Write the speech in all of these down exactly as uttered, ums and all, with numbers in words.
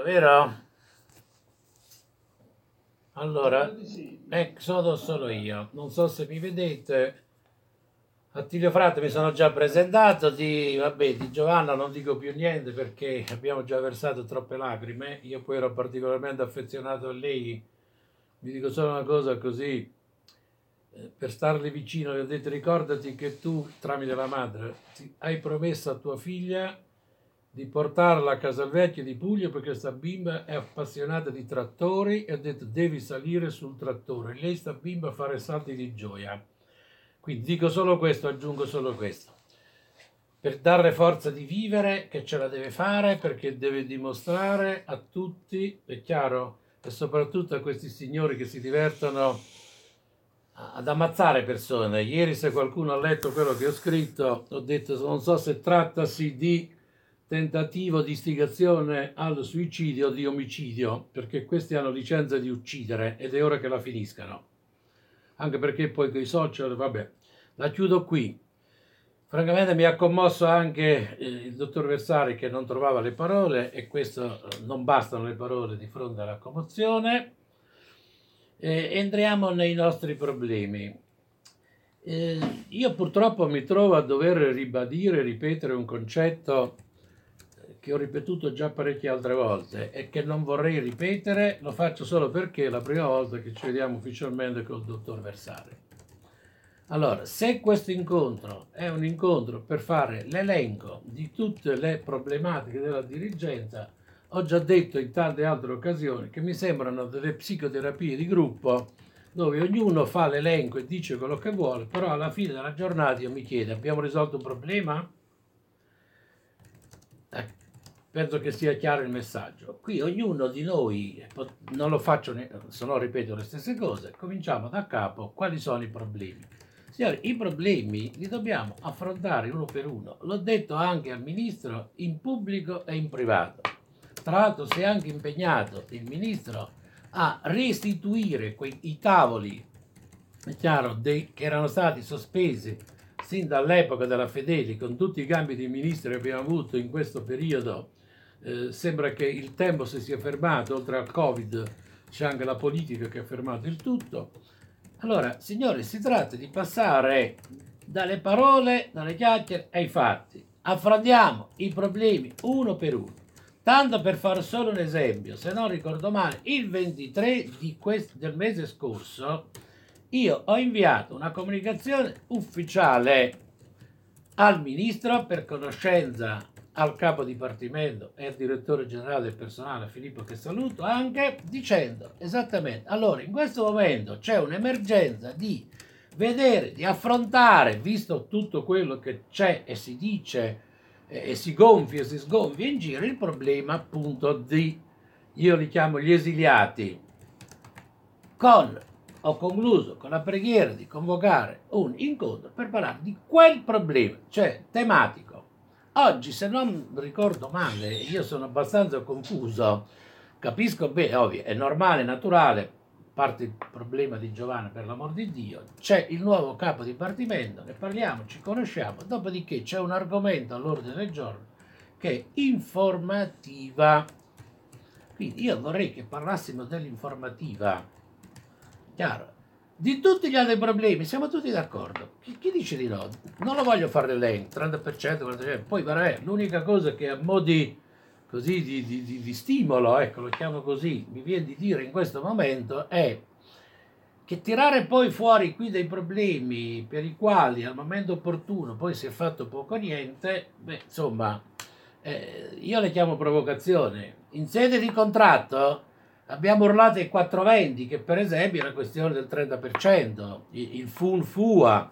Ecco, vero? Allora, ecco, sono solo io. Non so se mi vedete. Attilio Frate mi sono già presentato, di, vabbè, di Giovanna non dico più niente perché abbiamo già versato troppe lacrime. Io poi ero particolarmente affezionato a lei. Vi dico solo una cosa così, eh, per starle vicino, le ho detto ricordati che tu, tramite la madre, ti- hai promesso a tua figlia di portarla a Casalvecchio di Puglia perché questa bimba è appassionata di trattori e ho detto devi salire sul trattore. Lei sta bimba a fare salti di gioia. Quindi dico solo questo, aggiungo solo questo. Per darle forza di vivere, che ce la deve fare, perché deve dimostrare a tutti, è chiaro, e soprattutto a questi signori che si divertono ad ammazzare persone. Ieri se qualcuno ha letto quello che ho scritto, ho detto non so se trattasi di tentativo di istigazione al suicidio o di omicidio, perché questi hanno licenza di uccidere ed è ora che la finiscano. Anche perché poi con i social, vabbè, la chiudo qui. Francamente mi ha commosso anche eh, il dottor Versari che non trovava le parole e questo eh, non bastano le parole di fronte alla commozione. Eh, entriamo nei nostri problemi. Eh, io purtroppo mi trovo a dover ribadire e ripetere un concetto che ho ripetuto già parecchie altre volte e che non vorrei ripetere, lo faccio solo perché è la prima volta che ci vediamo ufficialmente col dottor Versari. Allora, se questo incontro è un incontro per fare l'elenco di tutte le problematiche della dirigenza, ho già detto in tante altre occasioni che mi sembrano delle psicoterapie di gruppo dove ognuno fa l'elenco e dice quello che vuole, però alla fine della giornata io mi chiedo, abbiamo risolto un problema? Eh, penso che sia chiaro il messaggio. Qui ognuno di noi, non lo faccio, se no ripeto le stesse cose, cominciamo da capo, quali sono i problemi? Signori, i problemi li dobbiamo affrontare uno per uno. L'ho detto anche al ministro in pubblico e in privato. Tra l'altro si è anche impegnato il ministro a restituire quei, i tavoli, è chiaro, dei, che erano stati sospesi sin dall'epoca della Fedeli, con tutti i cambi di ministri che abbiamo avuto in questo periodo. Eh, sembra che il tempo si sia fermato, oltre al Covid c'è anche la politica che ha fermato il tutto. Allora, signori, si tratta di passare dalle parole, dalle chiacchiere ai fatti. Affrontiamo i problemi uno per uno. Tanto per fare solo un esempio, se non ricordo male, il ventitré di quest- del mese scorso io ho inviato una comunicazione ufficiale al ministro per conoscenza al capo dipartimento e al direttore generale del personale Filippo, che saluto anche, dicendo esattamente allora in questo momento c'è un'emergenza di vedere, di affrontare, visto tutto quello che c'è e si dice eh, e si gonfia e si sgonfia in giro, il problema appunto di, io li chiamo gli esiliati, con ho concluso con la preghiera di convocare un incontro per parlare di quel problema, cioè tematico. Oggi, se non ricordo male, io sono abbastanza confuso, capisco bene, ovvio, è normale, naturale, parte il problema di Giovanna, per l'amor di Dio, c'è il nuovo capo dipartimento, ne parliamo, ci conosciamo, dopodiché c'è un argomento all'ordine del giorno che è informativa. Quindi io vorrei che parlassimo dell'informativa. Chiaro. Di tutti gli altri problemi siamo tutti d'accordo. Chi, chi dice di no? Non lo voglio fare l'elenco, trenta per cento, quaranta per cento. Poi vabbè, l'unica cosa che a mo' di, così, di, di, di, di stimolo, ecco, lo chiamo così, mi viene di dire in questo momento è che tirare poi fuori qui dei problemi per i quali al momento opportuno poi si è fatto poco o niente, beh, insomma, eh, io le chiamo provocazione. In sede di contratto abbiamo urlato ai quattrocentoventi, che per esempio è la questione del trenta per cento, il F U N F U A.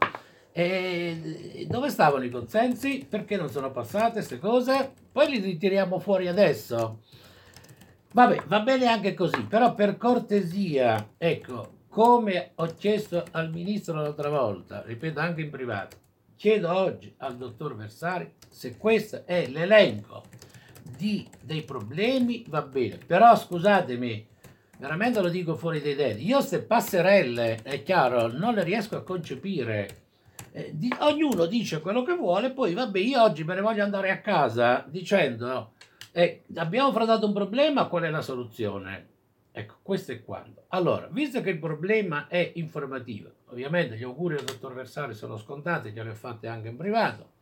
E dove stavano i consensi? Perché non sono passate queste cose? Poi li ritiriamo fuori adesso. Vabbè, va bene anche così, però per cortesia, ecco, come ho chiesto al ministro l'altra volta, ripeto anche in privato, chiedo oggi al dottor Versari se questo è l'elenco di, dei problemi, va bene, però scusatemi, veramente lo dico fuori dai denti, io queste passerelle, è chiaro, non le riesco a concepire. Eh, di, ognuno dice quello che vuole, poi vabbè, io oggi me ne voglio andare a casa dicendo E abbiamo affrontato un problema, qual è la soluzione? Ecco, questo è quanto. Allora, visto che il problema è informativo, ovviamente gli auguri al dottor Versari sono scontati, glieli ho fatti anche in privato.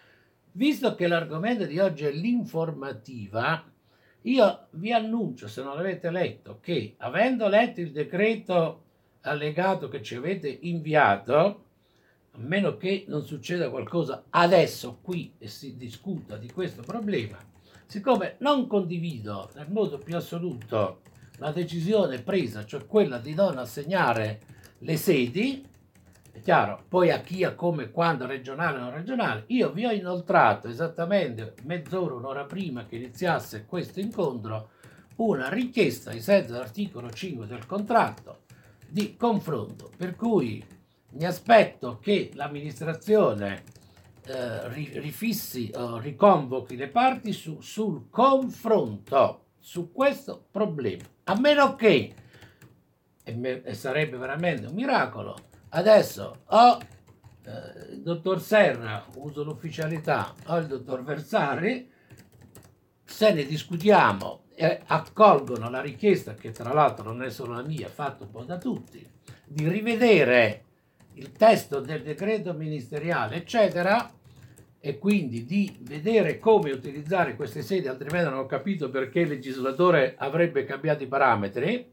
Visto che l'argomento di oggi è l'informativa, io vi annuncio, se non l'avete letto, che avendo letto il decreto allegato che ci avete inviato, a meno che non succeda qualcosa adesso qui e si discuta di questo problema, siccome non condivido nel modo più assoluto la decisione presa, cioè quella di non assegnare le sedi, è chiaro, poi a chi, a come, quando, regionale o non regionale, io vi ho inoltrato esattamente mezz'ora, un'ora prima che iniziasse questo incontro una richiesta ai sensi dell'articolo cinque del contratto di confronto, per cui mi aspetto che l'amministrazione eh, rifissi o riconvochi le parti su, sul confronto su questo problema, a meno che, e, me, e sarebbe veramente un miracolo, adesso o eh, il dottor Serra, uso l'ufficialità, o il dottor Versari, se ne discutiamo e accolgono la richiesta, che tra l'altro non è solo la mia, fatta un po' da tutti, di rivedere il testo del decreto ministeriale, eccetera, e quindi di vedere come utilizzare queste sedi, altrimenti non ho capito perché il legislatore avrebbe cambiato i parametri.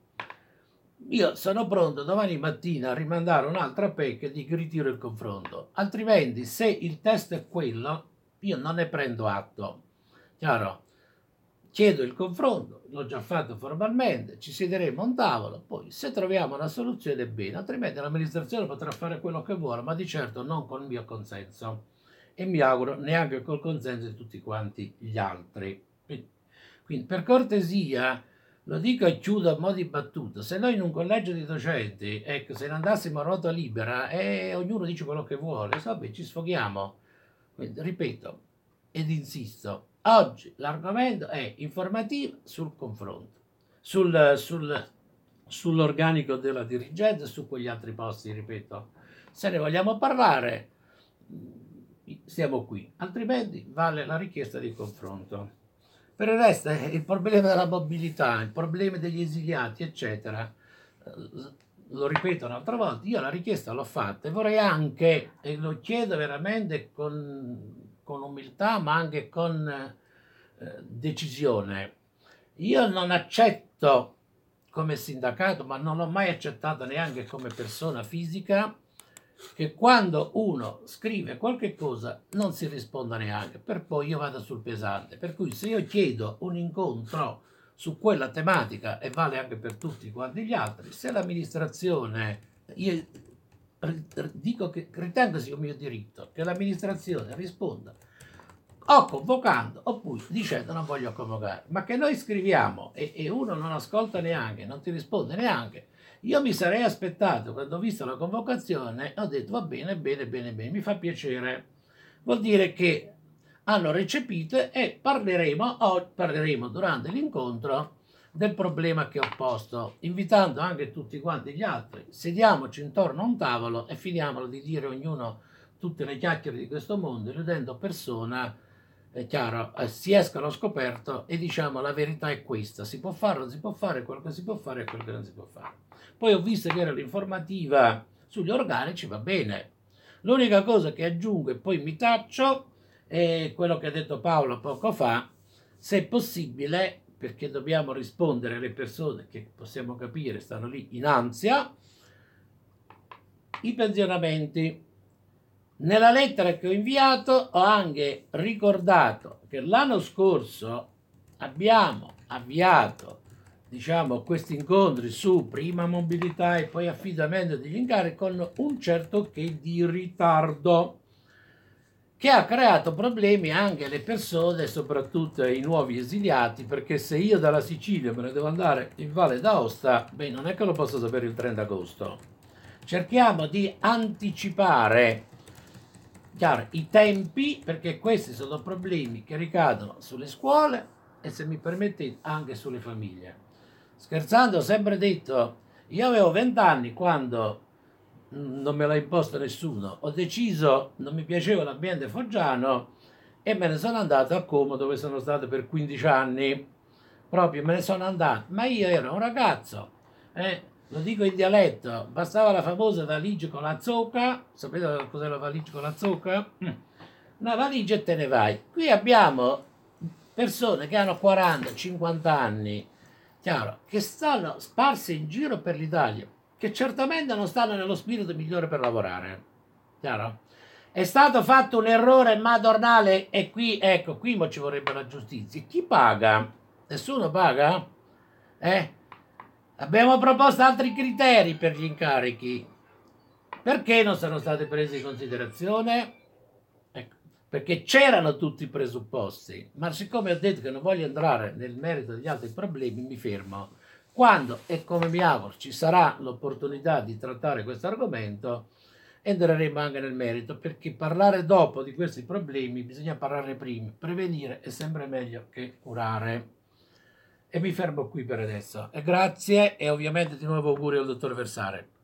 Io sono pronto domani mattina a rimandare un'altra P E C e di ritiro il confronto, altrimenti se il testo è quello io non ne prendo atto, chiaro? Chiedo il confronto, l'ho già fatto formalmente, ci siederemo a un tavolo, poi se troviamo una soluzione bene, altrimenti l'amministrazione potrà fare quello che vuole, ma di certo non col mio consenso e mi auguro neanche col consenso di tutti quanti gli altri. Quindi per cortesia lo dico e chiudo a mo' di battuta, se noi in un collegio di docenti, ecco, se ne andassimo a ruota libera e eh, ognuno dice quello che vuole, vabbè, ci sfoghiamo. Quindi, ripeto ed insisto, oggi l'argomento è informativo sul confronto, sul, sul, sull'organico della dirigenza e su quegli altri posti, ripeto. Se ne vogliamo parlare, siamo qui, altrimenti vale la richiesta di confronto. Per il resto, eh, il problema della mobilità, il problema degli esiliati, eccetera, lo ripeto un'altra volta, io la richiesta l'ho fatta e vorrei anche, e lo chiedo veramente con, con umiltà ma anche con eh, decisione, io non accetto come sindacato, ma non l'ho mai accettato neanche come persona fisica, che quando uno scrive qualche cosa non si risponda neanche, per poi io vado sul pesante. Per cui se io chiedo un incontro su quella tematica, e vale anche per tutti quanti gli altri, se l'amministrazione, io dico che ritengo sia un mio diritto, che l'amministrazione risponda o convocando oppure dicendo non voglio convocare, ma che noi scriviamo e, e uno non ascolta neanche, non ti risponde neanche. Io mi sarei aspettato, quando ho visto la convocazione, ho detto va bene, bene, bene, bene, mi fa piacere. Vuol dire che hanno recepito e parleremo, o parleremo durante l'incontro del problema che ho posto, invitando anche tutti quanti gli altri. Sediamoci intorno a un tavolo e finiamolo di dire ognuno tutte le chiacchiere di questo mondo, eludendo persona. È chiaro, eh, si esca allo scoperto e diciamo la verità è questa, si può fare, non si può fare, quello che si può fare e quello che non si può fare. Poi ho visto che era l'informativa sugli organici, va bene. L'unica cosa che aggiungo e poi mi taccio è quello che ha detto Paolo poco fa, se è possibile, perché dobbiamo rispondere alle persone che possiamo capire stanno lì in ansia, i pensionamenti. Nella lettera che ho inviato ho anche ricordato che l'anno scorso abbiamo avviato, diciamo, questi incontri su prima mobilità e poi affidamento degli incarichi con un certo che di ritardo, che ha creato problemi anche alle persone, soprattutto ai nuovi esiliati, perché se io dalla Sicilia me ne devo andare in Valle d'Aosta, beh, non è che lo posso sapere il trenta agosto. Cerchiamo di anticipare, chiaro, i tempi, perché questi sono problemi che ricadono sulle scuole e, se mi permettete, anche sulle famiglie. Scherzando, ho sempre detto, io avevo vent'anni quando, non me l'ha imposto nessuno, ho deciso, non mi piaceva l'ambiente foggiano e me ne sono andato a Como, dove sono stato per quindici anni. Proprio me ne sono andato, ma io ero un ragazzo, eh, lo dico in dialetto, bastava la famosa valigia con la zucca, sapete cos'è la valigia con la zucca? Mm. Una valigia e te ne vai. Qui abbiamo persone che hanno quaranta cinquanta anni, chiaro, che stanno sparse in giro per l'Italia, che certamente non stanno nello spirito migliore per lavorare, chiaro? È stato fatto un errore madornale e qui, ecco, qui mo ci vorrebbe la giustizia. Chi paga? Nessuno paga? Eh? Abbiamo proposto altri criteri per gli incarichi. Perché non sono state prese in considerazione? Ecco, perché c'erano tutti i presupposti, ma siccome ho detto che non voglio entrare nel merito degli altri problemi, mi fermo. Quando, e come mi auguro, ci sarà l'opportunità di trattare questo argomento, entreremo anche nel merito, perché parlare dopo di questi problemi bisogna parlarne prima. Prevenire è sempre meglio che curare. E mi fermo qui per adesso. E grazie e ovviamente di nuovo auguri al dottor Versare.